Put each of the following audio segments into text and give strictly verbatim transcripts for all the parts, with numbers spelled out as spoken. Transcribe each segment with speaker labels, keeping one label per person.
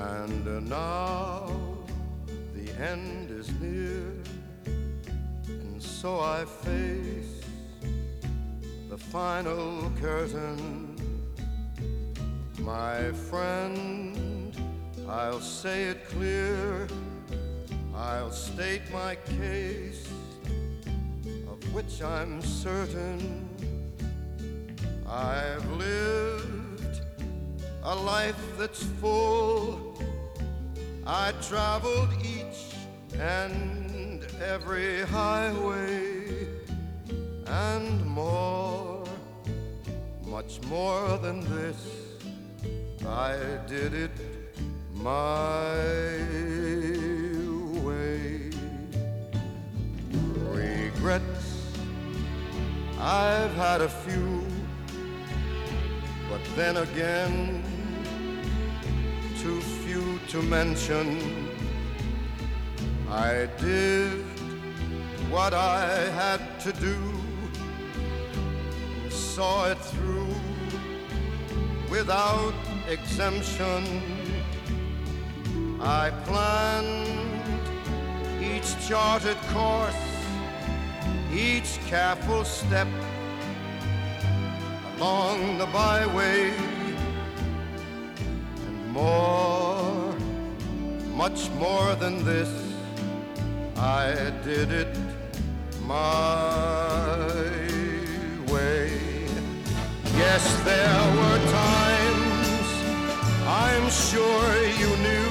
Speaker 1: And uh, now the end is near, and so I face the final curtain. My friend, I'll say it clear, I'll state my case, of which I'm certain. I've lived a life that's full. I traveled each and every highway, and more, much more than this, I did it my way. Regrets, I've had a few, but then again, too few to mention. I did what I had to do, saw it through without exemption. I planned each charted course, each careful step along the byway, and more, much more than this, I did it my way. Yes, there were times, I'm sure you knew,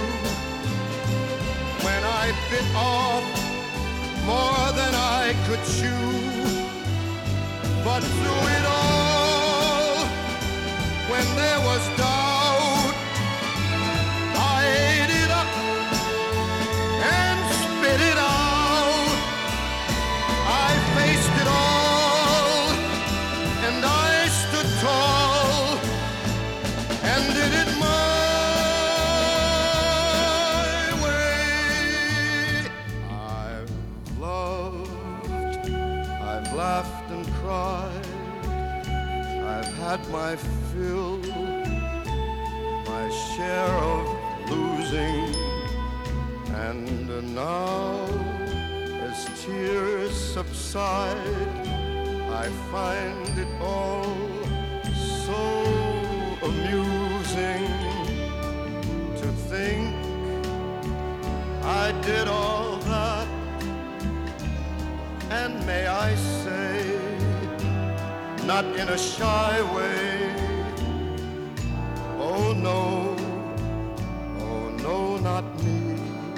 Speaker 1: when I bit off more than I could chew. But through it all, when there was doubt, I ate it up and spit it out. I faced it all, and I stood tall and did it my way. I've loved, I've laughed and cried, I've had my fill, my share of losing, and now as tears subside, I find it all so amusing to think I did all that, and may I say, not in a shy way, oh no, oh no, not me,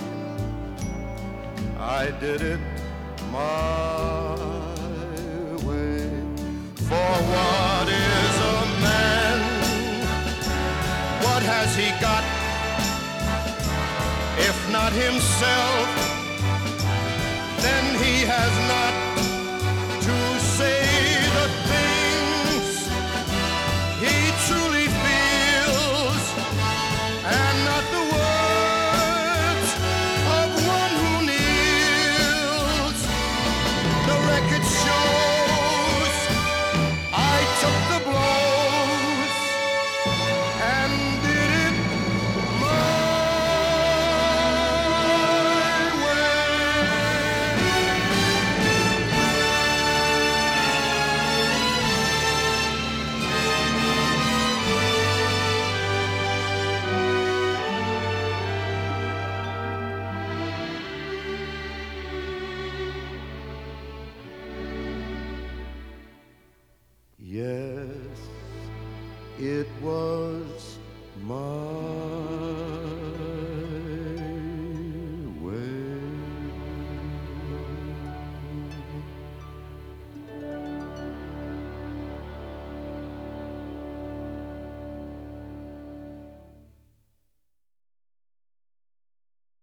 Speaker 1: I did it my way. For what is a man? What has he got, if not himself? Then he has not to say the things he truly feels, and not the words of one who kneels. The record shows I took the blows and did it my Yes, it was my